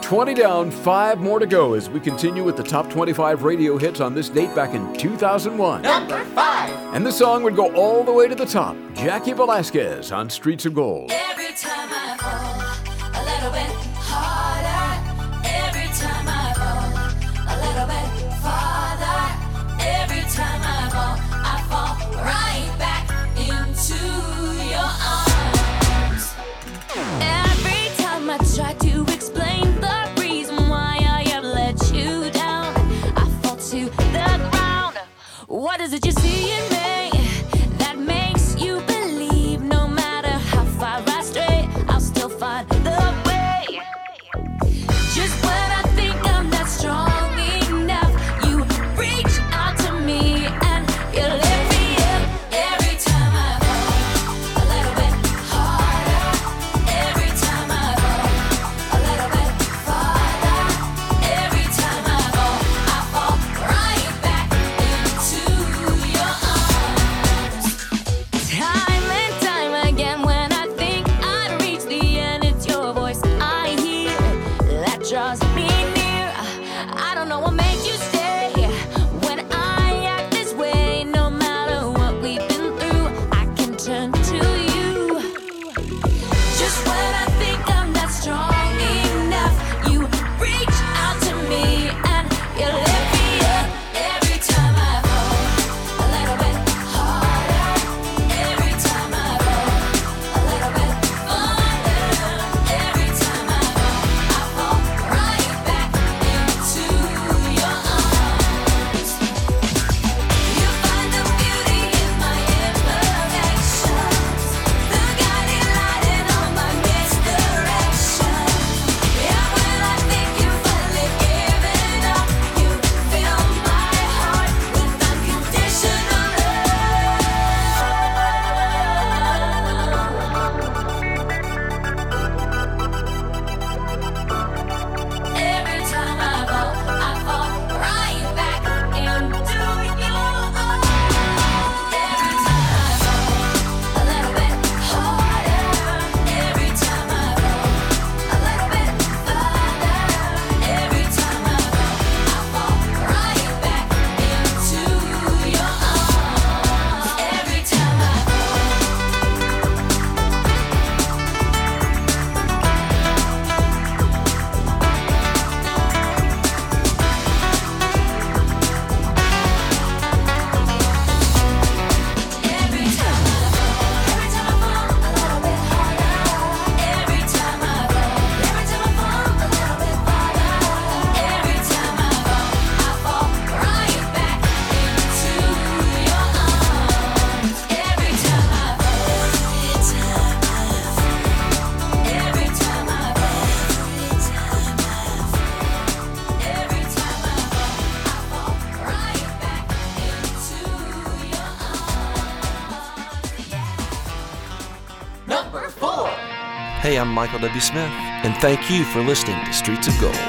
20 down, 5 more to go as we continue with the top 25 radio hits on this date back in 2001. Number 5. And the song would go all the way to the top. Jackie Velasquez on Streets of Gold. Every time I fall a little bit harder, every time I fall a little bit farther, every time I fall right back into your arms. Every time I try to explain the reason why I have let you down, I fall to the ground. What is it you see in me that makes you believe no matter how far I stray, I'll still find the way? Just when I think I'm not strong enough, you reach out to me and you lift me up. Every time I fall a little bit harder, every time I fall a little bit farther, every time I fall right back into your arms. Time and time again, when I think I'd reach the end, it's your voice I hear that draws me near. I don't know what made you stay when I act this way. No matter what we've been through, I can turn to you. Just when I think I'm not strong enough, you reach out to me and you lift me up. Every time I fall a little bit harder, every time I fall a little bit farther, every time I fall right back into your arms. You find the beauty in my imperfections, the guiding light in all my misdirection. Yeah, when I think you've finally given up, you fill my heart with unconditional love. Every time I fall right back into your arms. Every time I fall a little bit harder, every time I fall a little bit farther, every time I fall right back into your arms. Every time I Every time I fall a little bit harder, every time I fall a little bit farther, every time I fall right back into your arms. Every time I fall, every time I fall, every time I fall right back into your arms. Number 4. Hey, I'm Michael W. Smith, and thank you for listening to Streets of Gold.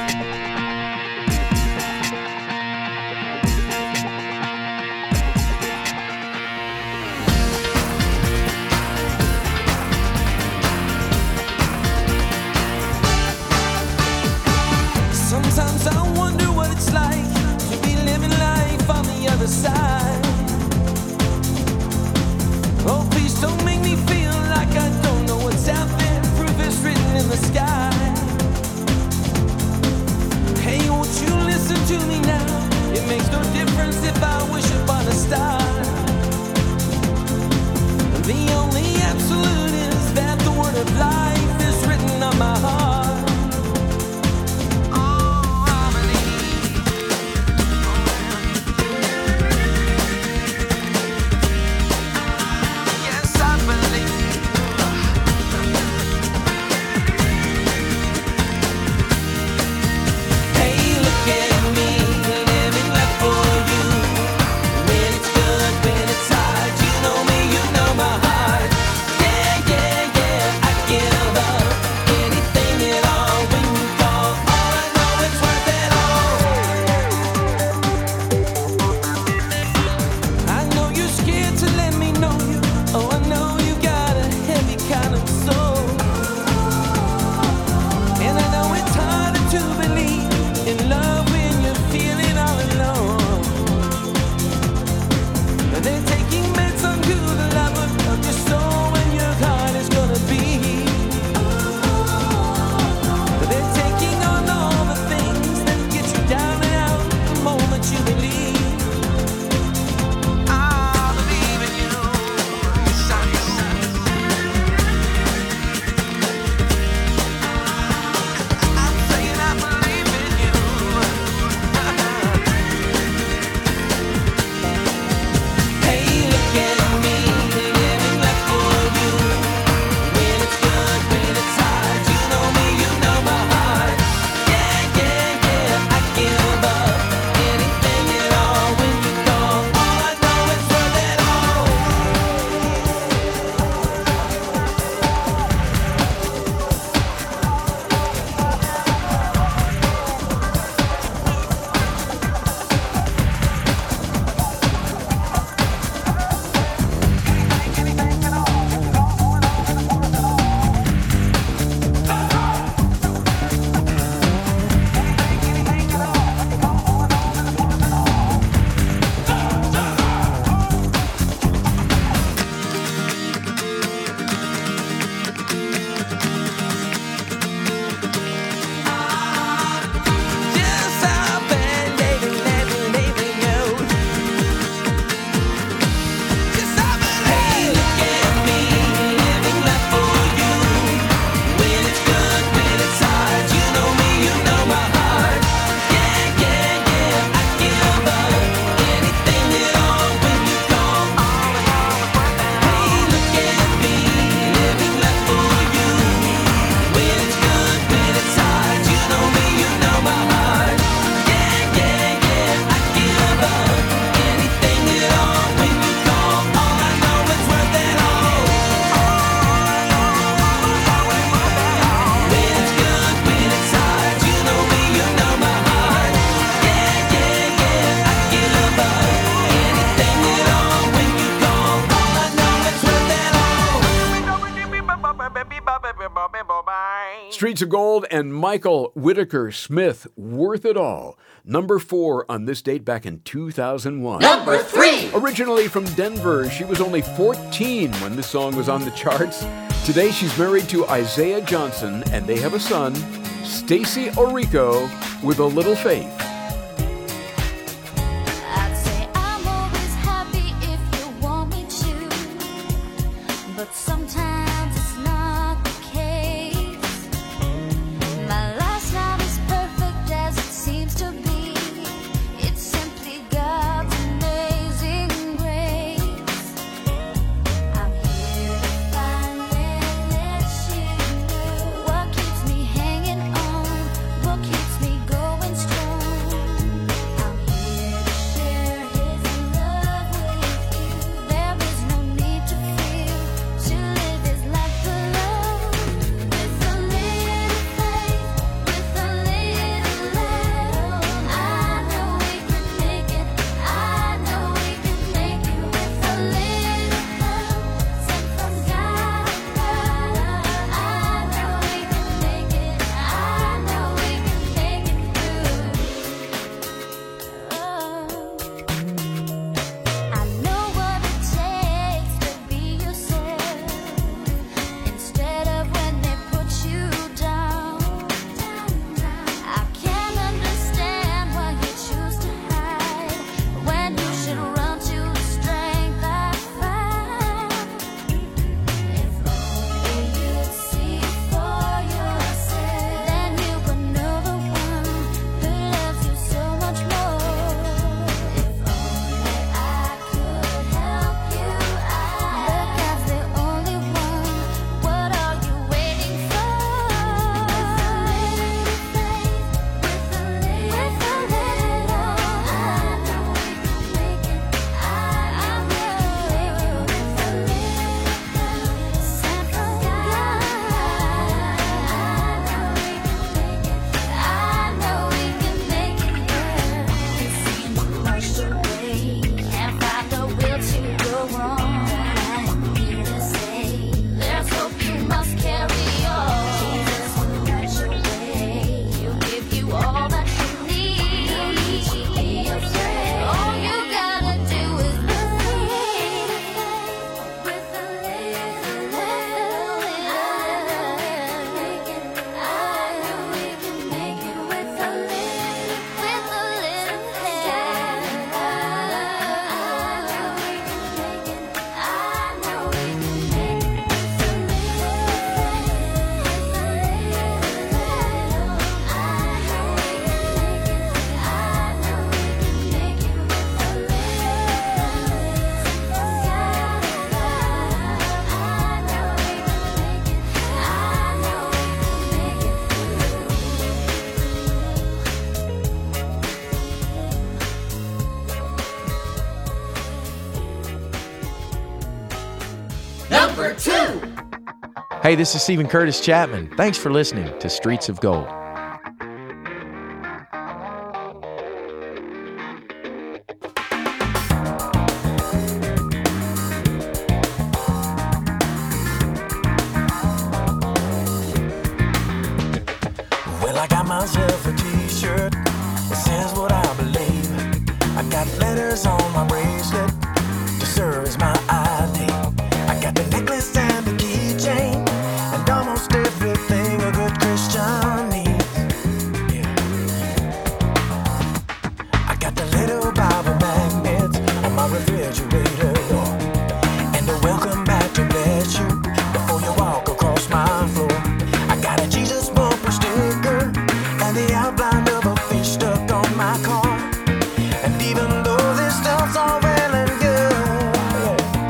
Sometimes I wonder what it's like to be living life on the other side. Oh, please don't make me feel like I don't know what's out there. Proof is written in the sky. Hey, won't you listen to me now? It makes no difference if I wish upon a star. The only absolute is that the word of life is written on my heart. Streets of Gold and Michael Whitaker Smith, Worth It All. Number 4 on this date back in 2001. Number 3. Originally from Denver, she was only 14 when this song was on the charts. Today she's married to Isaiah Johnson and they have a son, Stacy Orico, with a little faith. I'd say I'm always happy if you want me to, but sometimes it's not the case. My life's not as perfect as it seems to be. It's simply God's amazing grace. I'm here to finally let you know what keeps me hanging on, what keeps me going strong. I'm here to share His love with you. There is no need to fear, to live His life alone. With a little faith, with a little love, I know we can make it. I know we can make it. With a little love sent from God above, I know we can make it. I know we can make it through. I know what it takes to be yourself instead of when they put you down. I can't understand why you choose to hide when you should run to the strength I find. If only you'd see for yourself, then you would know the one who loves you so much more. If only I could help you out, but God's the only one. What are you waiting for? With a little faith, with a little, I know we can make it. I know we can make it. With a little sent from God, I know we can make it. It seems rushed away, can't find the will to go wrong. I'm here to say, there's hope, you must carry on. Jesus will rush away, He'll give you all that you need. Don't be afraid. All you gotta do is believe. With a little, I know we can make it. With a little, I know we can make it. I know we can make it. I know we can make it. Number 2. Hey, this is Stephen Curtis Chapman. Thanks for listening to Streets of Gold. Well, I got myself a t-shirt that says what I believe. I got letters on my bracelet to serve as my ID. I got the necklace and the keychain and almost everything a good Christian needs. Yeah. I got the little Bible magnets on my refrigerator door and a welcome back to bless you before you walk across my floor. I got a Jesus bumper sticker and the outline of a fish stuck on my car. And even though this stuff's all well and good,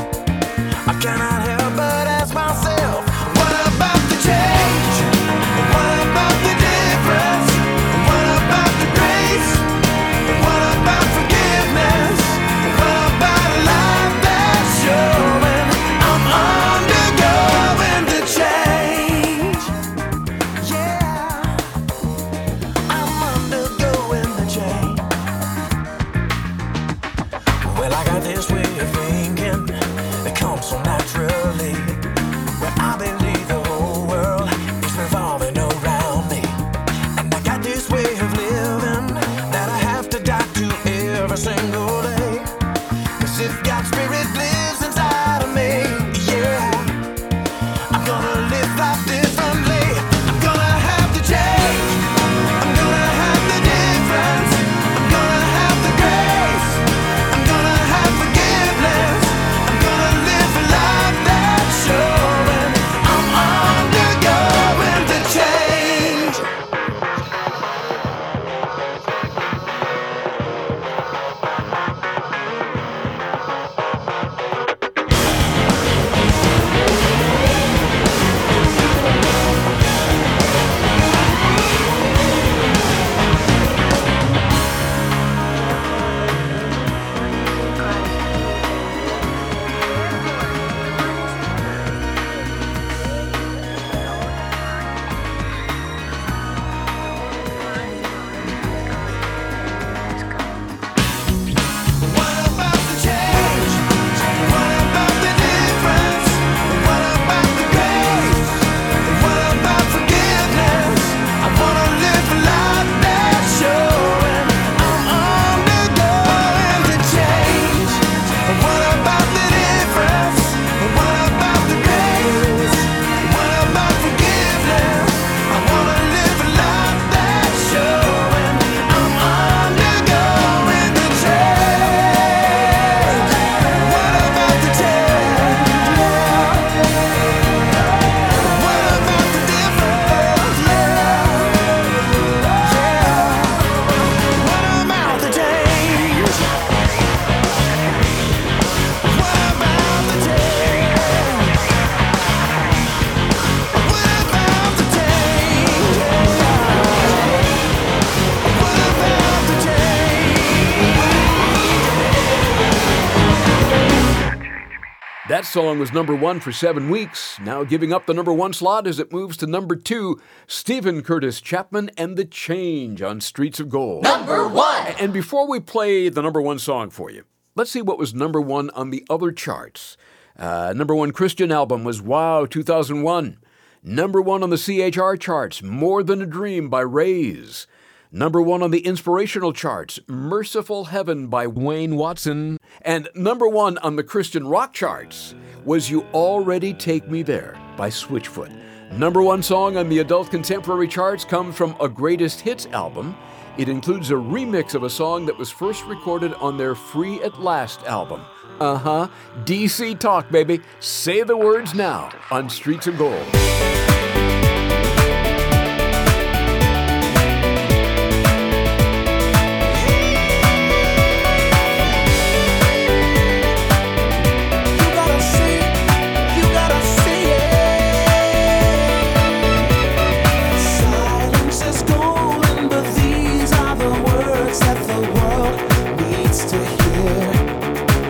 That song was number 1 for 7 weeks, now giving up the number 1 slot as it moves to number 2, Stephen Curtis Chapman and The Change on Streets of Gold. Number 1. And before we play the number 1 song for you, let's see what was number 1 on the other charts. Number 1 Christian album was Wow 2001. Number 1 on the CHR charts, More Than a Dream by Raise. Number 1 on the inspirational charts, Merciful Heaven by Wayne Watson. And number 1 on the Christian rock charts was You Already Take Me There by Switchfoot. Number 1 song on the adult contemporary charts comes from a greatest hits album. It includes a remix of a song that was first recorded on their Free at Last album. DC Talk, baby. Say the words now on Streets of Gold.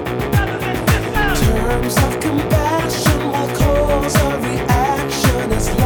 Terms of compassion will cause a reaction as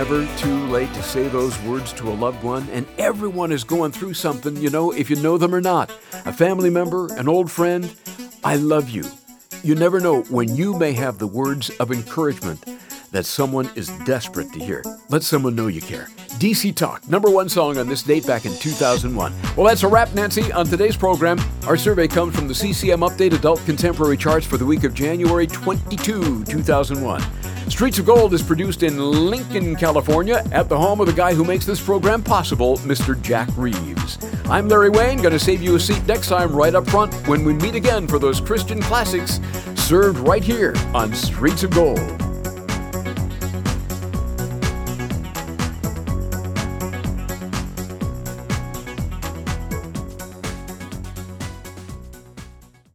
never too late to say those words to a loved one, and everyone is going through something, if you know them or not. A family member, an old friend, I love you. You never know when you may have the words of encouragement that someone is desperate to hear. Let someone know you care. DC Talk, #1 song on this date back in 2001. Well, that's a wrap, Nancy, on today's program. Our survey comes from the CCM Update Adult Contemporary Charts for the week of January 22, 2001. Streets of Gold is produced in Lincoln, California, at the home of the guy who makes this program possible, Mr. Jack Reeves. I'm Larry Wayne, going to save you a seat next time right up front when we meet again for those Christian classics served right here on Streets of Gold.